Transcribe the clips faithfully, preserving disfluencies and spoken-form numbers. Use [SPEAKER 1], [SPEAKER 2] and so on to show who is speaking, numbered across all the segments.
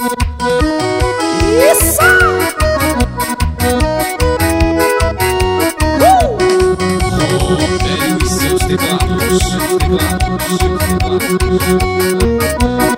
[SPEAKER 1] Isso!
[SPEAKER 2] Rodeio e seus teclados, seus teclados, seus teclados.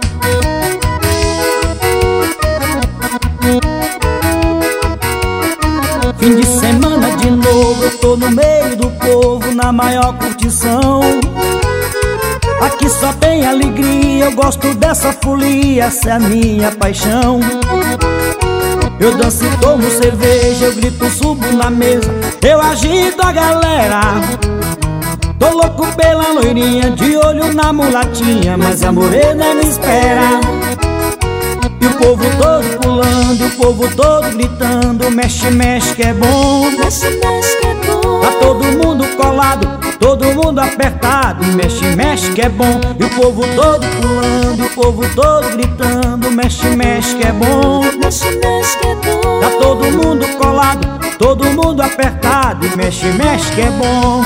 [SPEAKER 1] Fim de semana de novo, eu tô no meio do povo, na maior curtição. Aqui só tem alegria, eu gosto dessa folia, essa é a minha paixão. Eu danço e tomo cerveja, eu grito, subo na mesa, eu agito a galera. Tô louco pela loirinha, de olho na mulatinha, mas a morena me espera. E o povo todo pulando, o povo todo gritando, mexe, mexe que é bom.
[SPEAKER 3] Mexe, mexe que é bom.
[SPEAKER 1] Tá todo mundo colado, todo mundo apertado, mexe, mexe que é bom. E o povo todo pulando, o povo todo gritando, mexe, mexe que é bom.
[SPEAKER 3] Mexe, mexe que é bom.
[SPEAKER 1] Tá todo mundo colado, todo mundo apertado, mexe, mexe que é bom.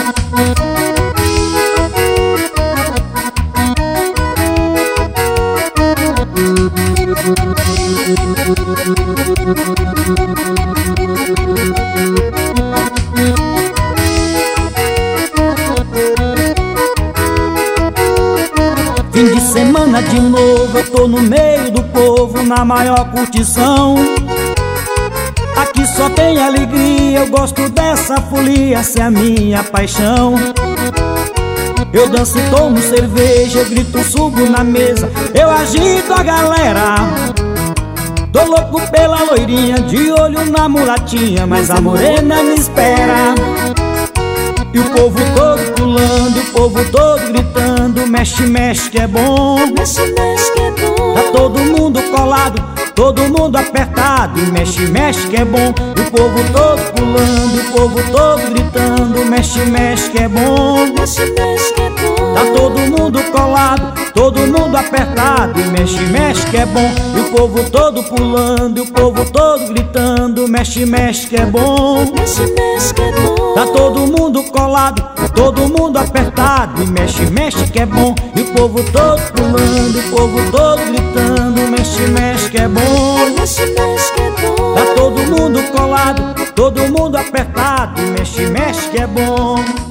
[SPEAKER 1] Fim de semana de novo, eu tô no meio do povo, na maior curtição. Aqui só tem alegria, eu gosto dessa folia, essa é a minha paixão. Eu danço e tomo cerveja, eu grito, subo na mesa, eu agito a galera. Tô louco pela loirinha, de olho na mulatinha, mas a morena me espera. E o povo todo pulando, o povo todo gritando, mexe, mexe que é bom.
[SPEAKER 3] Mexe, mexe que é bom.
[SPEAKER 1] Tá todo mundo colado, todo mundo apertado, mexe, mexe que é bom. E o povo todo pulando, o povo todo gritando, mexe, mexe que é bom.
[SPEAKER 3] Mexe, mexe que é bom.
[SPEAKER 1] Tá todo mundo colado, todo mundo apertado, mexe, mexe que é bom. E o povo todo pulando, o povo todo gritando, mexe, mexe que é bom.
[SPEAKER 3] Mexe, mexe que é bom.
[SPEAKER 1] Tá todo mundo colado, todo mundo apertado, mexe, mexe que é bom. E o povo todo pulando, o povo todo gritando, mexe, mexe que é bom.
[SPEAKER 3] Mexe, mexe que é bom.
[SPEAKER 1] Tá todo mundo colado, todo mundo apertado, mexe, mexe que é bom.